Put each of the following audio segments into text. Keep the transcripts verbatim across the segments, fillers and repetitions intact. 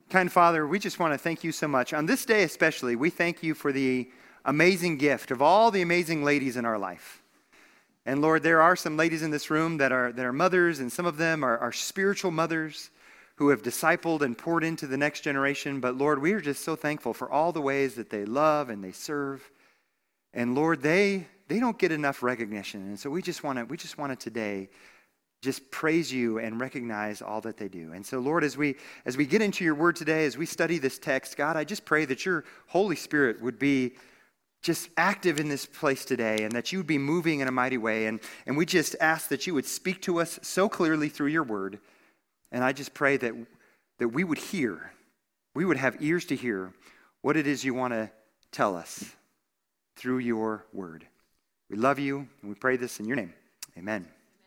Kind Father, we just want to thank you so much. On this day especially, we thank you for the amazing gift of all the amazing ladies in our life. And Lord, there are some ladies in this room that are that are mothers, and some of them are, are spiritual mothers who have discipled and poured into the next generation. But Lord, we are just so thankful for all the ways that they love and they serve. And Lord, they they don't get enough recognition. And so we just want to we just want to today just praise you and recognize all that they do. And so, Lord, as we as we get into your word today, as we study this text, God, I just pray that your Holy Spirit would be just active in this place today, and that you would be moving in a mighty way. And, and we just ask that you would speak to us so clearly through your word. And I just pray that, that we would hear, we would have ears to hear what it is you want to tell us through your word. We love you, and we pray this in your name. Amen.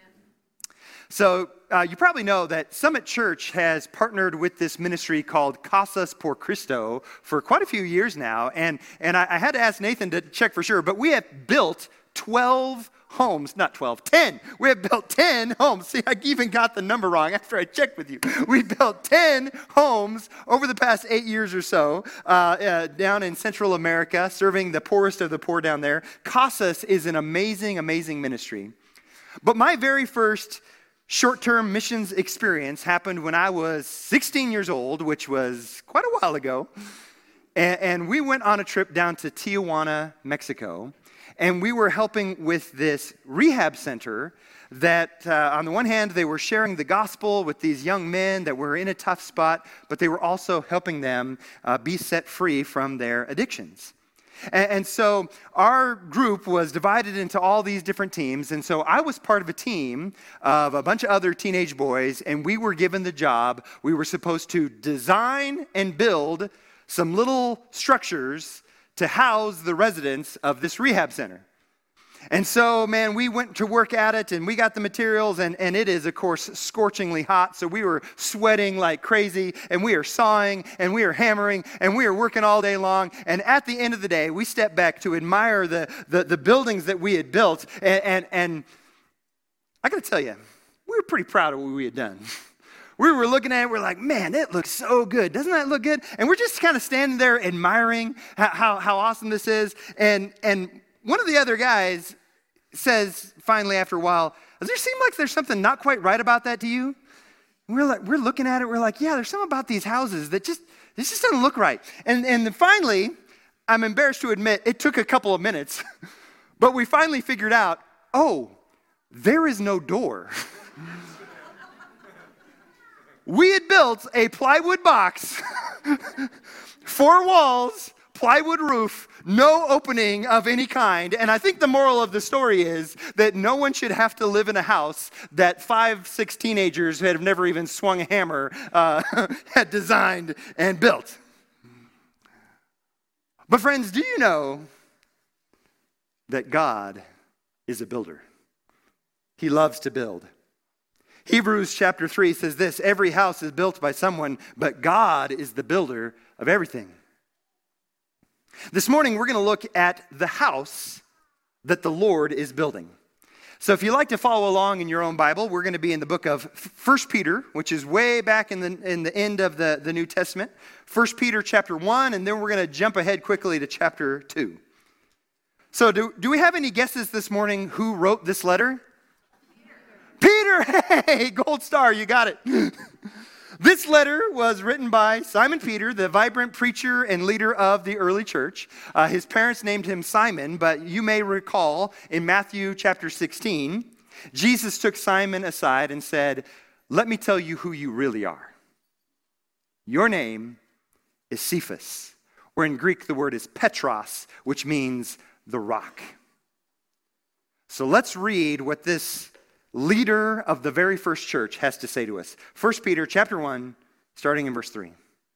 So uh, you probably know that Summit Church has partnered with this ministry called Casas por Cristo for quite a few years now. And, and I, I had to ask Nathan to check for sure, but we have built twelve homes, not twelve, ten. We have built ten homes. See, I even got the number wrong after I checked with you. We built ten homes over the past eight years or so uh, uh, down in Central America, serving the poorest of the poor down there. Casas is an amazing, amazing ministry. But my very first short-term missions experience happened when I was sixteen years old, which was quite a while ago. And, and we went on a trip down to Tijuana, Mexico. And we were helping with this rehab center that, uh, on the one hand, they were sharing the gospel with these young men that were in a tough spot, but they were also helping them uh, be set free from their addictions. And, and so our group was divided into all these different teams. And so I was part of a team of a bunch of other teenage boys, and we were given the job. We were supposed to design and build some little structures to house the residents of this rehab center. And so, man, we went to work at it, and we got the materials, and, and it is, of course, scorchingly hot. So we were sweating like crazy, and we are sawing, and we are hammering, and we are working all day long. And at the end of the day, we stepped back to admire the, the, the buildings that we had built. And, and, and I got to tell you, we were pretty proud of what we had done. We were looking at it, we're like, man, it looks so good. Doesn't that look good? And we're just kind of standing there admiring how, how, how awesome this is. And, and one of the other guys says finally after a while, does there seem like there's something not quite right about that to you? And we're like, we're looking at it, we're like, yeah, there's something about these houses that just, this just doesn't look right. And, and then finally, I'm embarrassed to admit, it took a couple of minutes, but we finally figured out, oh, there is no door. We had built a plywood box, four walls, plywood roof, no opening of any kind. And I think the moral of the story is that no one should have to live in a house that five, six teenagers who have never even swung a hammer uh, had designed and built. But friends, do you know that God is a builder? He loves to build. Hebrews chapter three says this, every house is built by someone, but God is the builder of everything. This morning, we're going to look at the house that the Lord is building. So if you'd like to follow along in your own Bible, we're going to be in the book of First Peter, which is way back in the, in the end of the, the New Testament. First Peter chapter one, and then we're going to jump ahead quickly to chapter two. So do, do we have any guesses this morning who wrote this letter? Peter, hey, gold star, you got it. This letter was written by Simon Peter, the vibrant preacher and leader of the early church. Uh, his parents named him Simon, but you may recall in Matthew chapter sixteen, Jesus took Simon aside and said, let me tell you who you really are. Your name is Cephas, or in Greek the word is Petros, which means the rock. So let's read what this leader of the very first church has to say to us. First Peter chapter one, starting in verse three.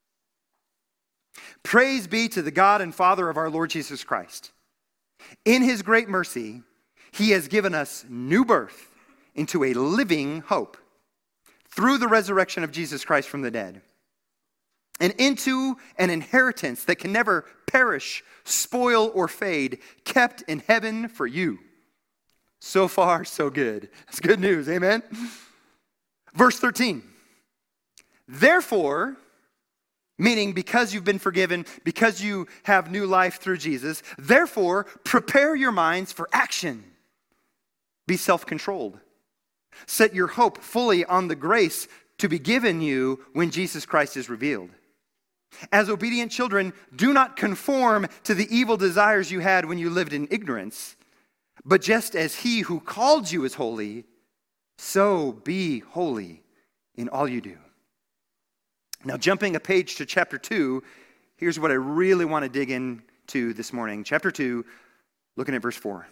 Praise be to the God and Father of our Lord Jesus Christ. In his great mercy, he has given us new birth into a living hope through the resurrection of Jesus Christ from the dead, and into an inheritance that can never perish, spoil, or fade, kept in heaven for you. So far, so good. That's good news, amen? Verse thirteen. Therefore, Meaning, because you've been forgiven, because you have new life through Jesus, therefore, prepare your minds for action. Be self-controlled. Set your hope fully on the grace to be given you when Jesus Christ is revealed. As obedient children, do not conform to the evil desires you had when you lived in ignorance, but just as he who called you is holy, so be holy in all you do. Now, jumping a page to chapter two, here's what I really want to dig into this morning. Chapter two, looking at verse four.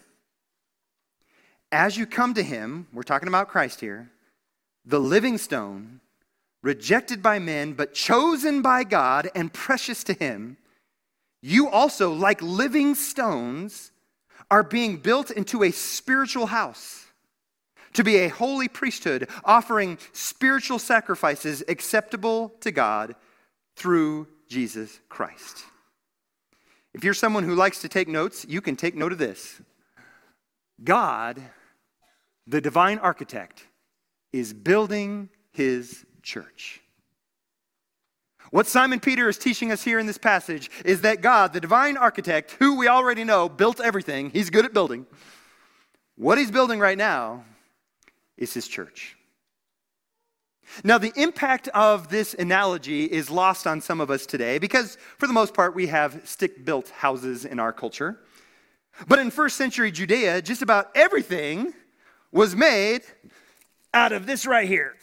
As you come to him, we're talking about Christ here, the living stone, rejected by men, but chosen by God and precious to him, you also, like living stones, are being built into a spiritual house, to be a holy priesthood, offering spiritual sacrifices acceptable to God through Jesus Christ. If you're someone who likes to take notes, you can take note of this. God, the divine architect, is building his church. What Simon Peter is teaching us here in this passage is that God, the divine architect, who we already know built everything, he's good at building. What he's building right now is his church. Now, the impact of this analogy is lost on some of us today because, for the most part, we have stick-built houses in our culture. But in first century Judea, just about everything was made out of this right here.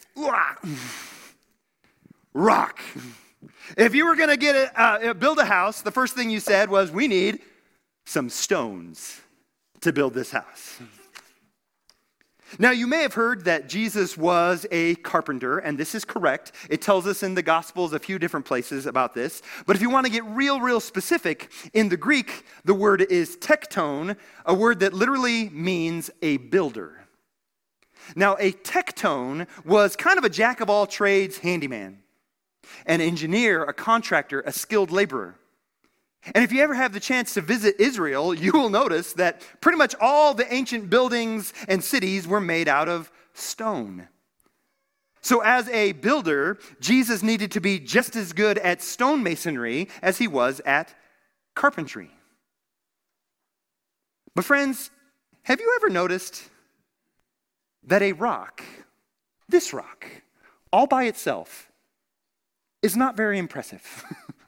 Rock. If you were going to get a, uh, build a house, the first thing you said was, we need some stones to build this house. Now, you may have heard that Jesus was a carpenter, and this is correct. It tells us in the Gospels a few different places about this. But if you want to get real, real specific, in the Greek, the word is tekton, a word that literally means a builder. Now, a tekton was kind of a jack-of-all-trades handyman, an engineer, a contractor, a skilled laborer. And if you ever have the chance to visit Israel, you will notice that pretty much all the ancient buildings and cities were made out of stone. So as a builder, Jesus needed to be just as good at stonemasonry as he was at carpentry. But friends, have you ever noticed that a rock, this rock, all by itself, is not very impressive?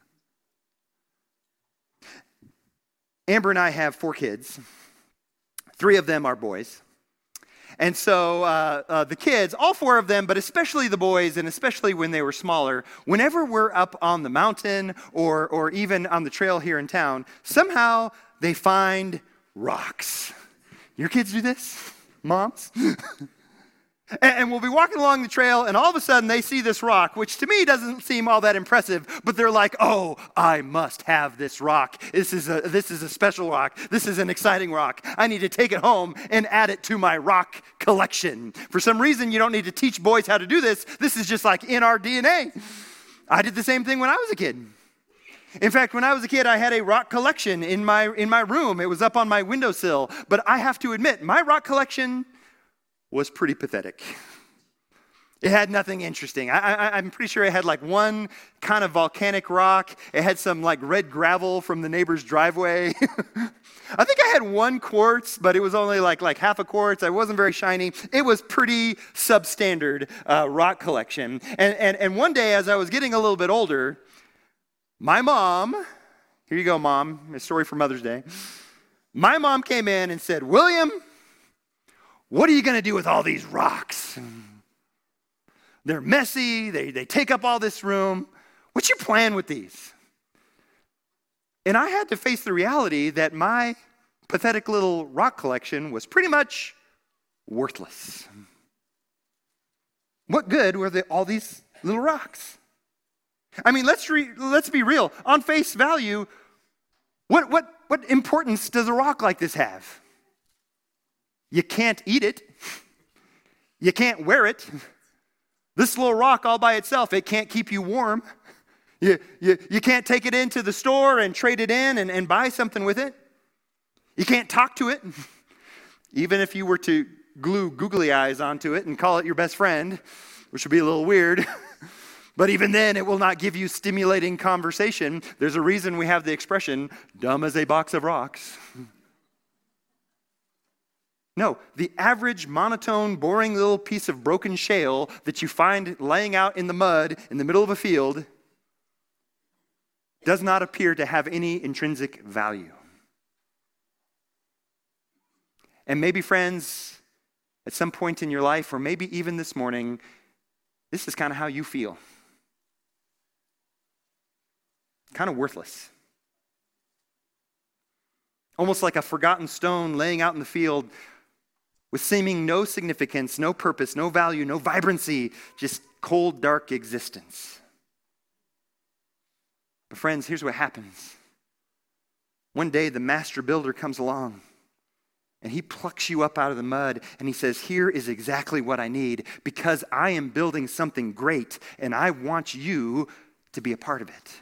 Amber and I have four kids. Three of them are boys. And so uh, uh, the kids, all four of them, but especially the boys, and especially when they were smaller, whenever we're up on the mountain or, or even on the trail here in town, somehow they find rocks. Your kids do this? Moms? And we'll be walking along the trail, and all of a sudden they see this rock, which to me doesn't seem all that impressive, but they're like, oh, I must have this rock. This is a, this is a special rock. This is an exciting rock. I need to take it home and add it to my rock collection. For some reason, you don't need to teach boys how to do this. This is just like in our D N A. I did the same thing when I was a kid. In fact, when I was a kid, I had a rock collection in my, in my room. It was up on my windowsill. But I have to admit, my rock collection was pretty pathetic. It had nothing interesting. I, I, I'm pretty sure it had like one kind of volcanic rock. It had some like red gravel from the neighbor's driveway. I think I had one quartz, but it was only like, like half a quartz. It wasn't very shiny. It was pretty substandard uh, rock collection. And, and, and one day as I was getting a little bit older, my mom, here you go, Mom, a story for Mother's Day. My mom came in and said, William, what are you going to do with all these rocks? They're messy. They, they take up all this room. What's your plan with these? And I had to face the reality that my pathetic little rock collection was pretty much worthless. What good were they, all these little rocks? I mean, let's re, let's be real. On face value, what, what, what importance does a rock like this have? You can't eat it. You can't wear it. This little rock all by itself, it can't keep you warm. You, you, you can't take it into the store and trade it in and, and buy something with it. You can't talk to it. Even if you were to glue googly eyes onto it and call it your best friend, which would be a little weird. But even then, it will not give you stimulating conversation. There's a reason we have the expression, dumb as a box of rocks. No, the average, monotone, boring little piece of broken shale that you find laying out in the mud in the middle of a field does not appear to have any intrinsic value. And maybe, friends, at some point in your life, or maybe even this morning, this is kind of how you feel. Kind of worthless. Almost like a forgotten stone laying out in the field with seeming no significance, no purpose, no value, no vibrancy, just cold, dark existence. But friends, here's what happens. One day the master builder comes along and he plucks you up out of the mud and he says, here is exactly what I need because I am building something great and I want you to be a part of it.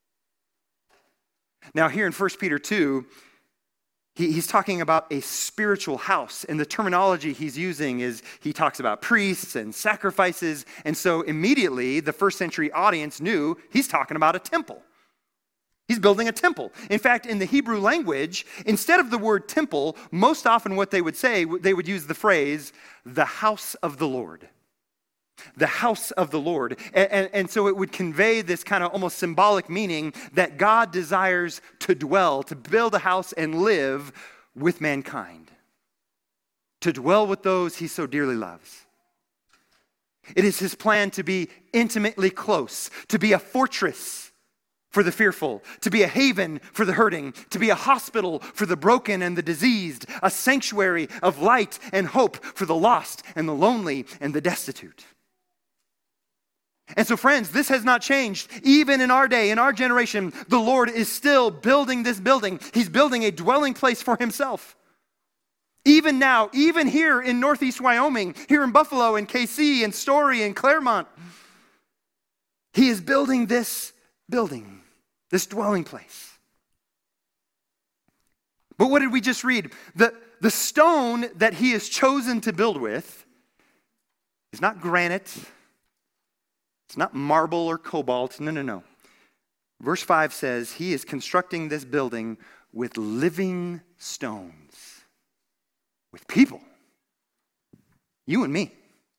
Now here in First Peter two, he, he's talking about a spiritual house, and the terminology he's using is he talks about priests and sacrifices, and so immediately the first century audience knew he's talking about a temple. He's building a temple. In fact, in the Hebrew language, instead of the word temple, most often what they would say, they would use the phrase, the house of the Lord. The house of the Lord. And, and, and so it would convey this kind of almost symbolic meaning that God desires to dwell, to build a house and live with mankind. To dwell with those he so dearly loves. It is his plan to be intimately close, to be a fortress for the fearful, to be a haven for the hurting, to be a hospital for the broken and the diseased, a sanctuary of light and hope for the lost and the lonely and the destitute. And so, friends, this has not changed. Even in our day, in our generation, the Lord is still building this building. He's building a dwelling place for himself. Even now, even here in Northeast Wyoming, here in Buffalo and K C and Story and Claremont, he is building this building, this dwelling place. But what did we just read? The, the stone that he has chosen to build with is not granite. It's not marble or cobalt. No, no, no. Verse five says he is constructing this building with living stones. With people. You and me.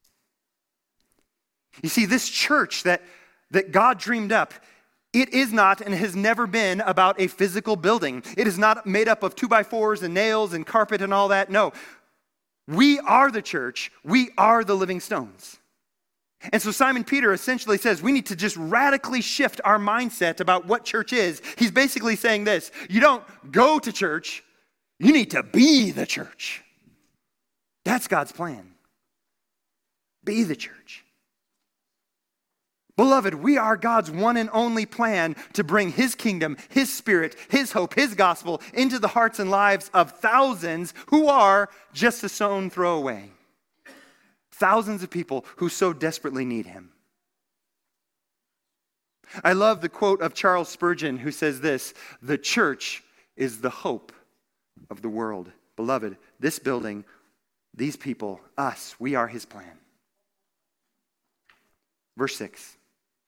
You see, this church that, that God dreamed up, it is not and has never been about a physical building. It is not made up of two by fours and nails and carpet and all that. No. We are the church. We are the living stones. And so Simon Peter essentially says we need to just radically shift our mindset about what church is. He's basically saying this: you don't go to church, you need to be the church. That's God's plan. Be the church. Beloved, we are God's one and only plan to bring his kingdom, his spirit, his hope, his gospel into the hearts and lives of thousands who are just a stone throw away. Thousands of people who so desperately need him. I love the quote of Charles Spurgeon who says this: the church is the hope of the world. Beloved, this building, these people, us, we are his plan. Verse six.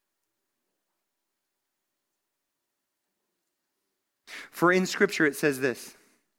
For in Scripture it says this: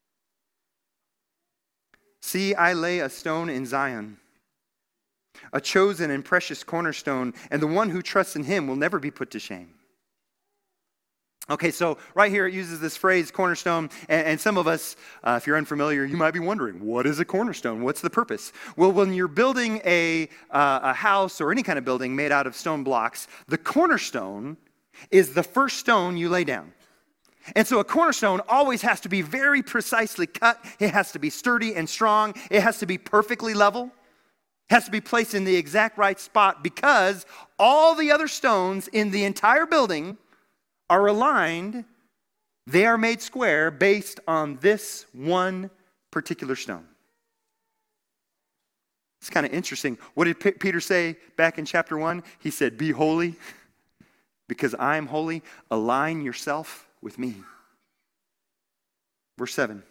see, I lay a stone in Zion, a chosen and precious cornerstone, and the one who trusts in him will never be put to shame. Okay, so right here it uses this phrase, cornerstone, and, and some of us, uh, if you're unfamiliar, you might be wondering, what is a cornerstone? What's the purpose? Well, when you're building a, uh, a house or any kind of building made out of stone blocks, the cornerstone is the first stone you lay down. And so a cornerstone always has to be very precisely cut. It has to be sturdy and strong. It has to be perfectly level. Has to be placed in the exact right spot because all the other stones in the entire building are aligned. They are made square based on this one particular stone. It's kind of interesting. What did P- Peter say back in chapter one? He said, be holy because I am holy. Align yourself with me. Verse seven.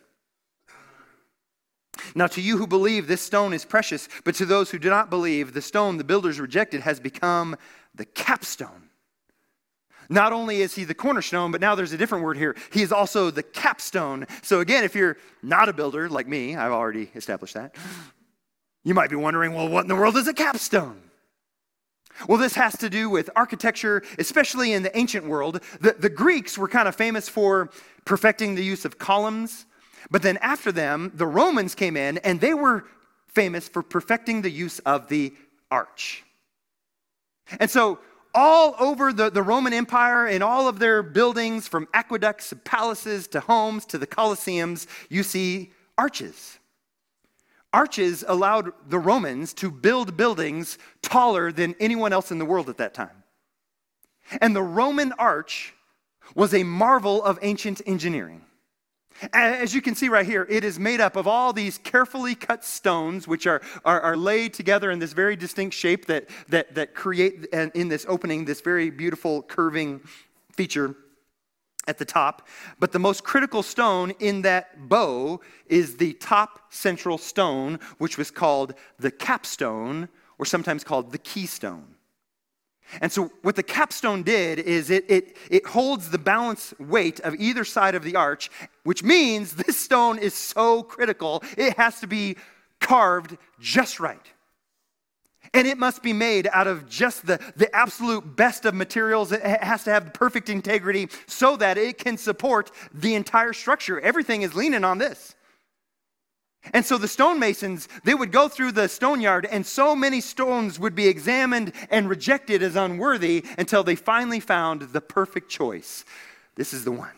Now to you who believe, this stone is precious, but to those who do not believe, the stone the builders rejected has become the capstone. Not only is he the cornerstone, but now there's a different word here. He is also the capstone. So again, if you're not a builder like me, I've already established that, you might be wondering, well, what in the world is a capstone? Well, this has to do with architecture, especially in the ancient world. The, the Greeks were kind of famous for perfecting the use of columns, but then after them, the Romans came in, and they were famous for perfecting the use of the arch. And so all over the, the Roman Empire, in all of their buildings, from aqueducts, palaces, to homes, to the Colosseums, you see arches. Arches allowed the Romans to build buildings taller than anyone else in the world at that time. And the Roman arch was a marvel of ancient engineering. As you can see right here, it is made up of all these carefully cut stones, which are, are, are laid together in this very distinct shape that, that, that create in this opening this very beautiful curving feature at the top. But the most critical stone in that bow is the top central stone, which was called the capstone, or sometimes called the keystone. And so what the capstone did is it, it, it holds the balance weight of either side of the arch, which means this stone is so critical, it has to be carved just right. And it must be made out of just the, the absolute best of materials. It has to have the perfect integrity so that it can support the entire structure. Everything is leaning on this. And so the stonemasons, they would go through the stone yard, and so many stones would be examined and rejected as unworthy until they finally found the perfect choice. This is the one.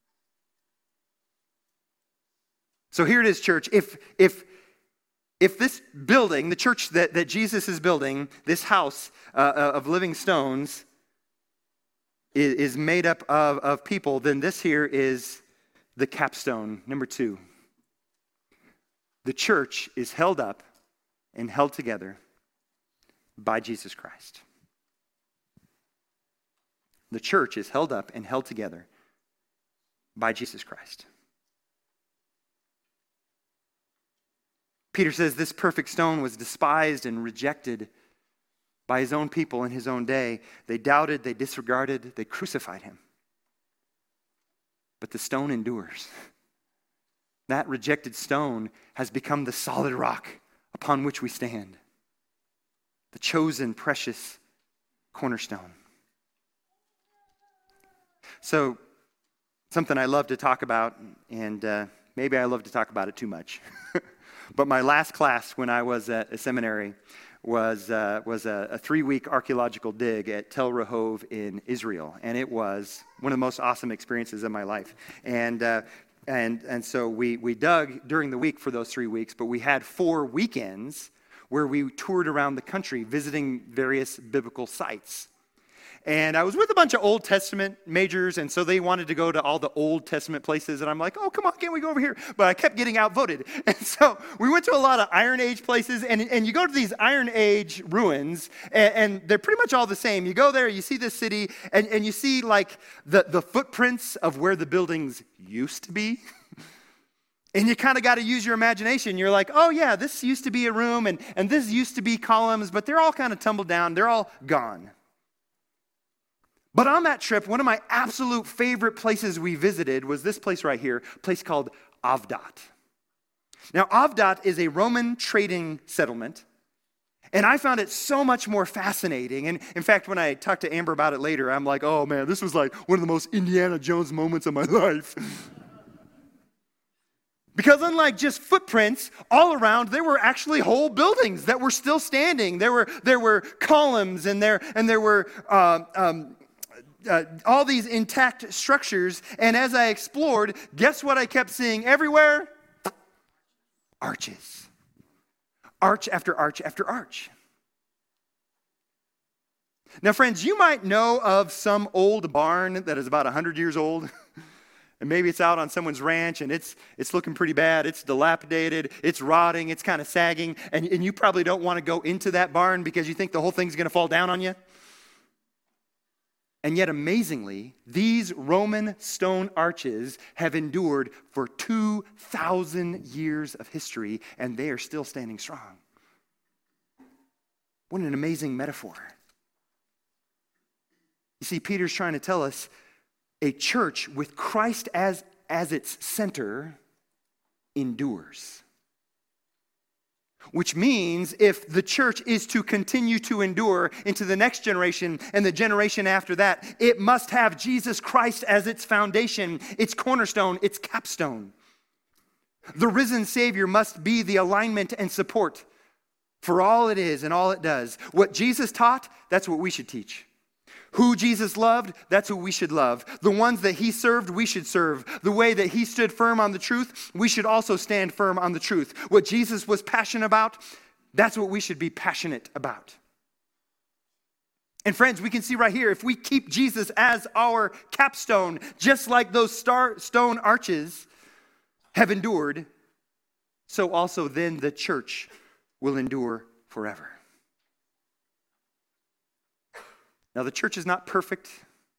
So here it is, church. If, if, if this building, the church that, that Jesus is building, this house uh, of living stones, is, is made up of, of people, then this here is the capstone, number two. The church is held up and held together by Jesus Christ. The church is held up and held together by Jesus Christ. Peter says this perfect stone was despised and rejected by his own people in his own day. They doubted, they disregarded, they crucified him. But the stone endures. That rejected stone has become the solid rock upon which we stand. The chosen, precious cornerstone. So, something I love to talk about, and uh, maybe I love to talk about it too much. But my last class when I was at a seminary was, uh, was a, a three-week archaeological dig at Tel Rehov in Israel. And it was one of the most awesome experiences of my life. And uh, And and so we, we dug during the week for those three weeks, but we had four weekends where we toured around the country visiting various biblical sites. And I was with a bunch of Old Testament majors, and so they wanted to go to all the Old Testament places, and I'm like, oh, come on, can't we go over here? But I kept getting outvoted. And so we went to a lot of Iron Age places, and, and you go to these Iron Age ruins, and, and they're pretty much all the same. You go there, you see this city, and, and you see like the, the footprints of where the buildings used to be. And you kind of got to use your imagination. You're like, oh yeah, this used to be a room, and, and this used to be columns, but they're all kind of tumbled down. They're all gone. But on that trip, one of my absolute favorite places we visited was this place right here, a place called Avdat. Now, Avdat is a Roman trading settlement, and I found it so much more fascinating. And in fact, when I talked to Amber about it later, I'm like, oh man, this was like one of the most Indiana Jones moments of my life. Because unlike just footprints, all around there were actually whole buildings that were still standing. There were there were columns, and there and there were uh, um, uh, all these intact structures. And as I explored, guess what I kept seeing everywhere? Arches, arch after arch after arch. Now, friends, you might know of some old barn that is about one hundred years old. And maybe it's out on someone's ranch, and it's it's looking pretty bad. It's dilapidated. It's rotting. It's kind of sagging. And, and you probably don't want to go into that barn because you think the whole thing's going to fall down on you. And yet, amazingly, these Roman stone arches have endured for two thousand years of history, and they are still standing strong. What an amazing metaphor. You see, Peter's trying to tell us a church with Christ as, as its center endures. Which means if the church is to continue to endure into the next generation and the generation after that, it must have Jesus Christ as its foundation, its cornerstone, its capstone. The risen Savior must be the alignment and support for all it is and all it does. What Jesus taught, that's what we should teach. Who Jesus loved, that's who we should love. The ones that he served, we should serve. The way that he stood firm on the truth, we should also stand firm on the truth. What Jesus was passionate about, that's what we should be passionate about. And friends, we can see right here, if we keep Jesus as our capstone, just like those star, stone arches have endured, so also then the church will endure forever. Now, the church is not perfect.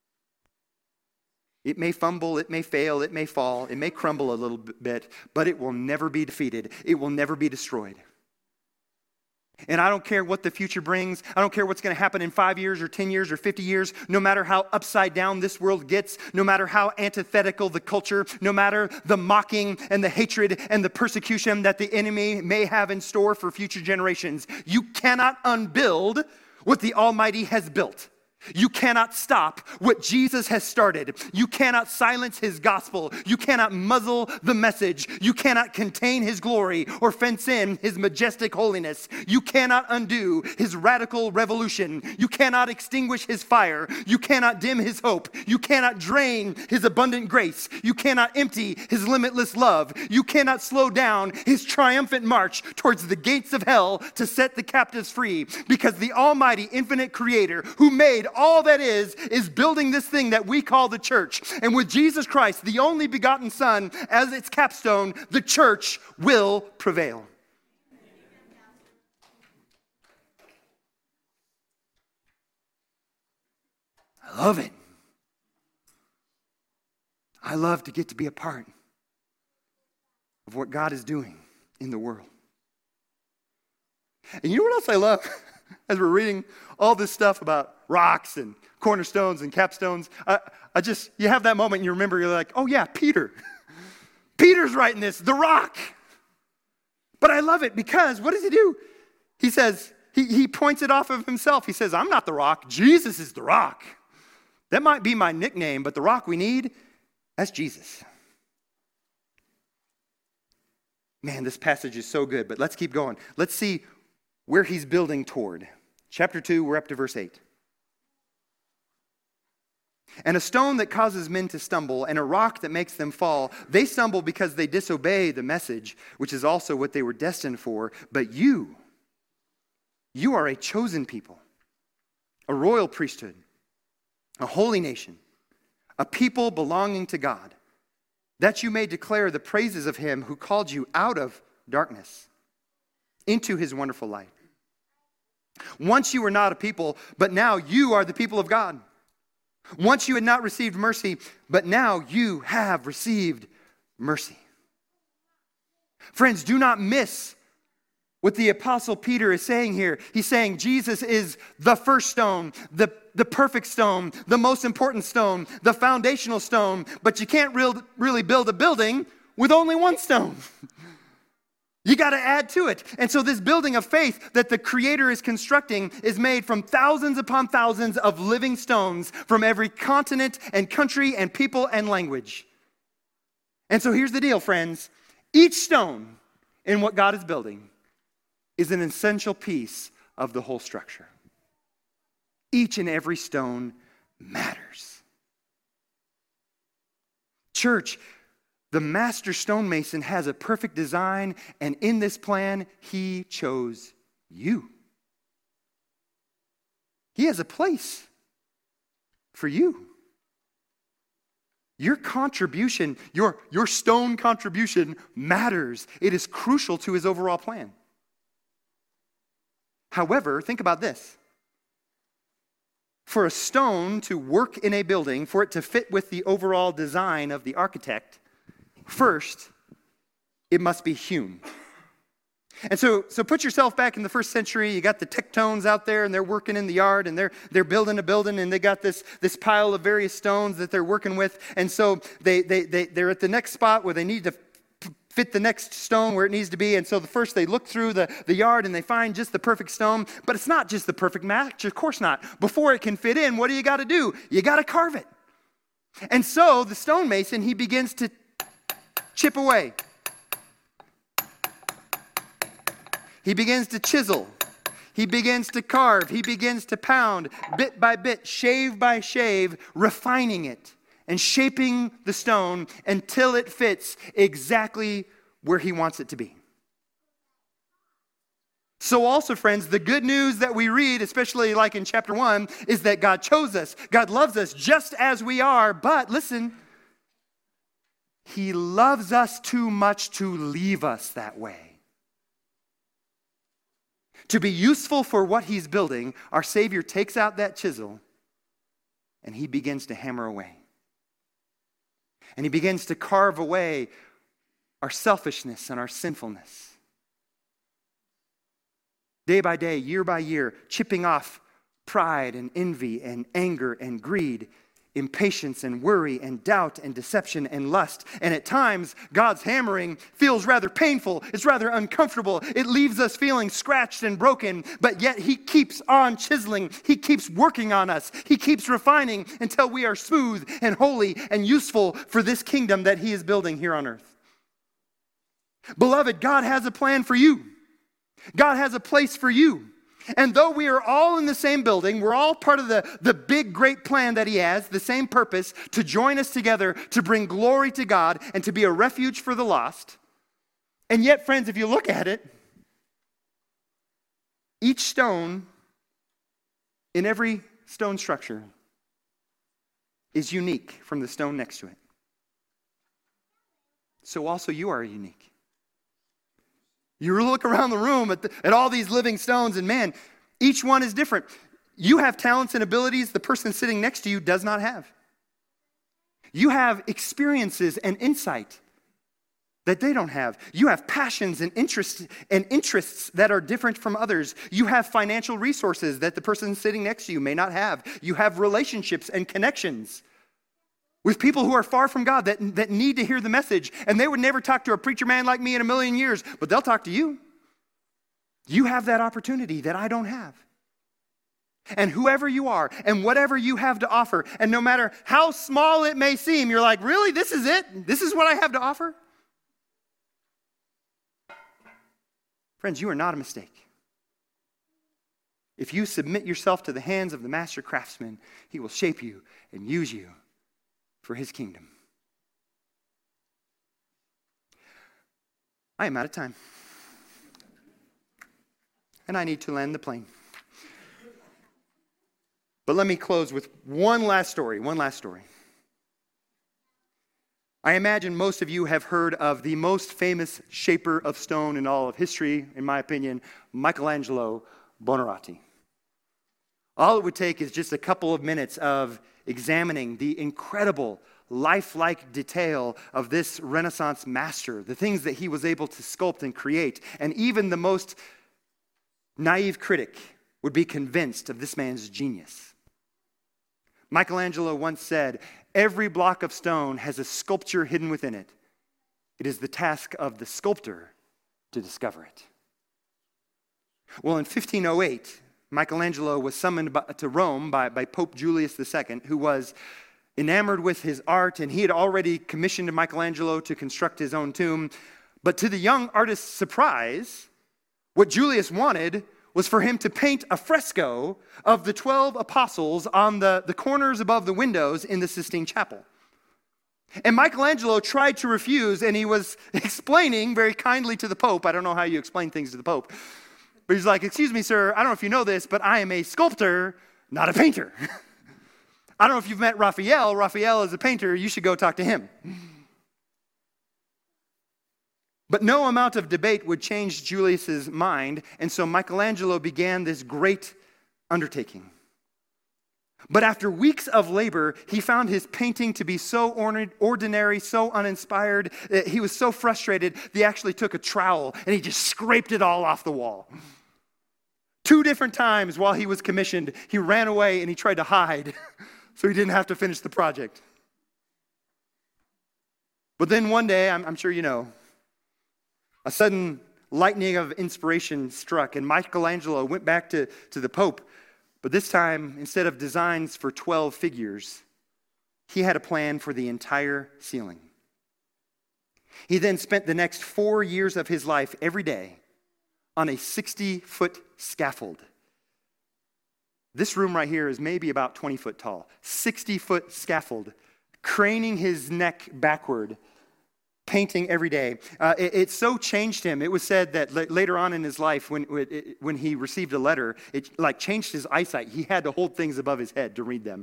It may fumble, it may fail, it may fall, it may crumble a little bit, but it will never be defeated. It will never be destroyed. And I don't care what the future brings. I don't care what's going to happen in five years or ten years or fifty years. No matter how upside down this world gets, no matter how antithetical the culture, no matter the mocking and the hatred and the persecution that the enemy may have in store for future generations, you cannot unbuild what the Almighty has built. You cannot stop what Jesus has started. You cannot silence his gospel. You cannot muzzle the message. You cannot contain his glory or fence in his majestic holiness. You cannot undo his radical revolution. You cannot extinguish his fire. You cannot dim his hope. You cannot drain his abundant grace. You cannot empty his limitless love. You cannot slow down his triumphant march towards the gates of hell to set the captives free, because the almighty infinite creator who made all that is, is building this thing that we call the church. And with Jesus Christ, the only begotten Son, as its capstone, the church will prevail. I love it. I love to get to be a part of what God is doing in the world. And you know what else I love? As we're reading all this stuff about rocks and cornerstones and capstones, I, I just, you have that moment and you remember, you're like, oh yeah, Peter. Peter's writing this, the rock. But I love it because what does he do? He says, he, he points it off of himself. He says, I'm not the rock. Jesus is the rock. That might be my nickname, but the rock we need, that's Jesus. Man, this passage is so good, but let's keep going. Let's see where he's building toward. Chapter two, we're up to verse eight. And a stone that causes men to stumble, and a rock that makes them fall. They stumble because they disobey the message, which is also what they were destined for. But you, you are a chosen people, a royal priesthood, a holy nation, a people belonging to God, that you may declare the praises of him who called you out of darkness into his wonderful light. Once you were not a people, but now you are the people of God. Once you had not received mercy, but now you have received mercy. Friends, do not miss what the Apostle Peter is saying here. He's saying Jesus is the first stone, the, the perfect stone, the most important stone, the foundational stone, but you can't real, really build a building with only one stone. You got to add to it. And so this building of faith that the Creator is constructing is made from thousands upon thousands of living stones from every continent and country and people and language. And so here's the deal, friends. Each stone in what God is building is an essential piece of the whole structure. Each and every stone matters. Church, the master stonemason has a perfect design, and in this plan, he chose you. He has a place for you. Your contribution, your, your stone contribution matters. It is crucial to his overall plan. However, think about this. For a stone to work in a building, for it to fit with the overall design of the architect, first, it must be hewn. And so, so put yourself back in the first century. You got the tectones out there, and they're working in the yard, and they're they're building a building, and they got this this pile of various stones that they're working with. And so they they they they're at the next spot where they need to fit the next stone where it needs to be. And so the first they look through the, the yard and they find just the perfect stone, but it's not just the perfect match. Of course not. Before it can fit in, what do you got to do? You got to carve it. And so the stonemason, he begins to chip away. He begins to chisel. He begins to carve. He begins to pound bit by bit, shave by shave, refining it and shaping the stone until it fits exactly where he wants it to be. So also, friends, the good news that we read, especially like in chapter one, is that God chose us. God loves us just as we are. But listen, he loves us too much to leave us that way. To be useful for what he's building, our Savior takes out that chisel and he begins to hammer away. And he begins to carve away our selfishness and our sinfulness. Day by day, year by year, chipping off pride and envy and anger and greed, impatience and worry and doubt and deception and lust. And at times, God's hammering feels rather painful. It's rather uncomfortable. It leaves us feeling scratched and broken, but yet he keeps on chiseling. He keeps working on us. He keeps refining until we are smooth and holy and useful for this kingdom that he is building here on earth. Beloved, God has a plan for you. God has a place for you. And though we are all in the same building, we're all part of the, the big, great plan that he has, the same purpose, to join us together, to bring glory to God, and to be a refuge for the lost. And yet, friends, if you look at it, each stone in every stone structure is unique from the stone next to it. So also you are unique. You look around the room at, the, at all these living stones, and man, each one is different. You have talents and abilities the person sitting next to you does not have. You have experiences and insight that they don't have. You have passions and interests and interests that are different from others. You have financial resources that the person sitting next to you may not have. You have relationships and connections with people who are far from God that, that need to hear the message. And they would never talk to a preacher man like me in a million years, but they'll talk to you. You have that opportunity that I don't have. And whoever you are and whatever you have to offer, and no matter how small it may seem, you're like, really, this is it? This is what I have to offer? Friends, you are not a mistake. If you submit yourself to the hands of the master craftsman, he will shape you and use you for his kingdom. I am out of time. And I need to land the plane. But let me close with one last story, one last story. I imagine most of you have heard of the most famous shaper of stone in all of history, in my opinion, Michelangelo Buonarroti. All it would take is just a couple of minutes of examining the incredible, lifelike detail of this Renaissance master, the things that he was able to sculpt and create. And even the most naive critic would be convinced of this man's genius. Michelangelo once said, "Every block of stone has a sculpture hidden within it. It is the task of the sculptor to discover it." Well, in fifteen oh eight, Michelangelo was summoned by, to Rome by, by Pope Julius the Second, who was enamored with his art, and he had already commissioned Michelangelo to construct his own tomb. But to the young artist's surprise, what Julius wanted was for him to paint a fresco of the twelve apostles on the, the corners above the windows in the Sistine Chapel. And Michelangelo tried to refuse, and he was explaining very kindly to the Pope. I don't know how you explain things to the Pope. But he's like, "Excuse me, sir, I don't know if you know this, but I am a sculptor, not a painter." I don't know if you've met Raphael. Raphael is a painter. You should go talk to him. But no amount of debate would change Julius's mind, and so Michelangelo began this great undertaking. But after weeks of labor, he found his painting to be so ordinary, so uninspired. He was so frustrated that he actually took a trowel and he just scraped it all off the wall. Two different times while he was commissioned, he ran away and he tried to hide so he didn't have to finish the project. But then one day, I'm, I'm sure you know, a sudden lightning of inspiration struck, and Michelangelo went back to, to the Pope. But this time, instead of designs for twelve figures, he had a plan for the entire ceiling. He then spent the next four years of his life every day on a sixty-foot scaffold. This room right here is maybe about twenty foot tall. sixty-foot scaffold, craning his neck backward, painting every day. Uh, it, it so changed him. It was said that l- later on in his life, when it, when he received a letter, it like changed his eyesight. He had to hold things above his head to read them.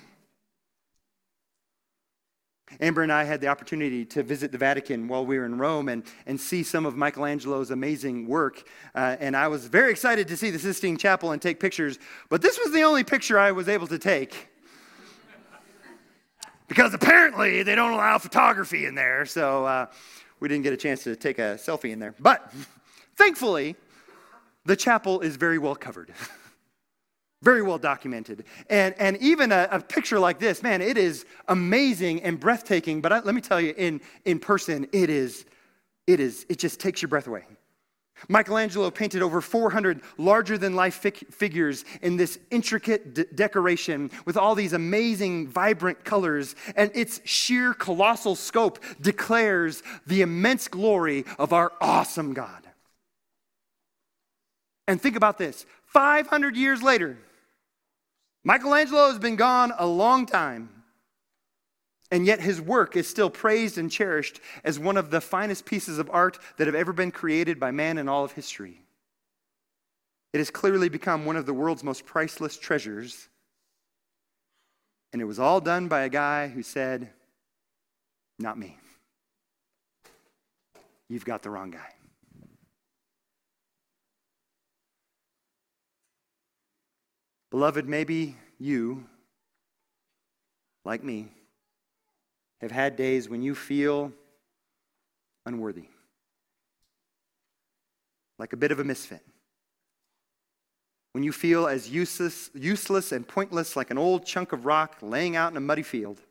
Amber and I had the opportunity to visit the Vatican while we were in Rome and, and see some of Michelangelo's amazing work. Uh, and I was very excited to see the Sistine Chapel and take pictures. But this was the only picture I was able to take. Because apparently they don't allow photography in there, so uh, we didn't get a chance to take a selfie in there. But thankfully, the chapel is very well covered, very well documented. And, and even a, a picture like this, man, it is amazing and breathtaking. But I, let me tell you, in, in person, it is, it is, it just takes your breath away. Michelangelo painted over four hundred larger-than-life fig- figures in this intricate de- decoration with all these amazing, vibrant colors, and its sheer colossal scope declares the immense glory of our awesome God. And think about this. five hundred years later, Michelangelo has been gone a long time, and yet his work is still praised and cherished as one of the finest pieces of art that have ever been created by man in all of history. It has clearly become one of the world's most priceless treasures. And it was all done by a guy who said, "Not me. You've got the wrong guy." Beloved, maybe you, like me, have had days when you feel unworthy, like a bit of a misfit. When you feel as useless, useless and pointless like an old chunk of rock laying out in a muddy field.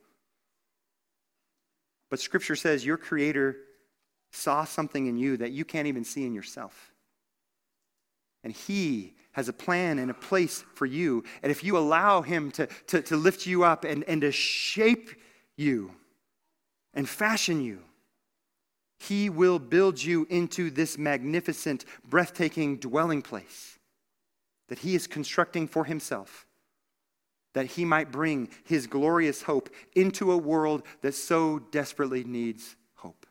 But Scripture says your Creator saw something in you that you can't even see in yourself. And He has a plan and a place for you. And if you allow Him to, to, to lift you up and, and to shape you, and fashion you, He will build you into this magnificent, breathtaking dwelling place that He is constructing for Himself, that He might bring His glorious hope into a world that so desperately needs hope.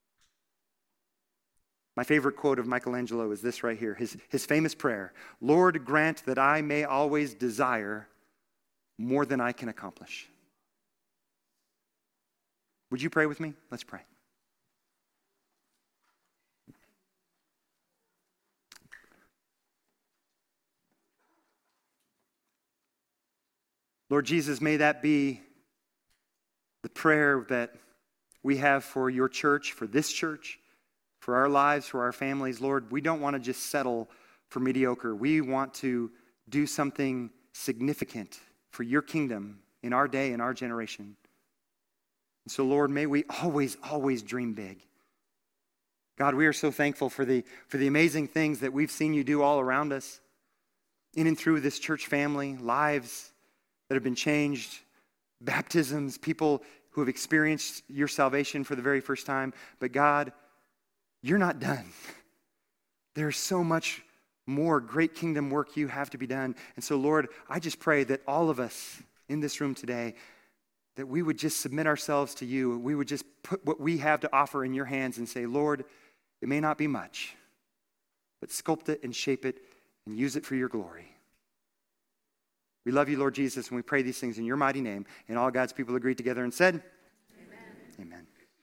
My favorite quote of Michelangelo is this right here, his, his famous prayer: "Lord, grant that I may always desire more than I can accomplish." Would you pray with me? Let's pray. Lord Jesus, may that be the prayer that we have for your church, for this church, for our lives, for our families. Lord, we don't want to just settle for mediocre. We want to do something significant for your kingdom in our day, in our generation. So, Lord, may we always, always dream big. God, we are so thankful for the, for the amazing things that we've seen you do all around us, in and through this church family, lives that have been changed, baptisms, people who have experienced your salvation for the very first time. But God, you're not done. There's so much more great kingdom work you have to be done. And so, Lord, I just pray that all of us in this room today, that we would just submit ourselves to you. We would just put what we have to offer in your hands and say, Lord, it may not be much, but sculpt it and shape it and use it for your glory. We love you, Lord Jesus, and we pray these things in your mighty name. And all God's people agreed together and said, Amen. Amen.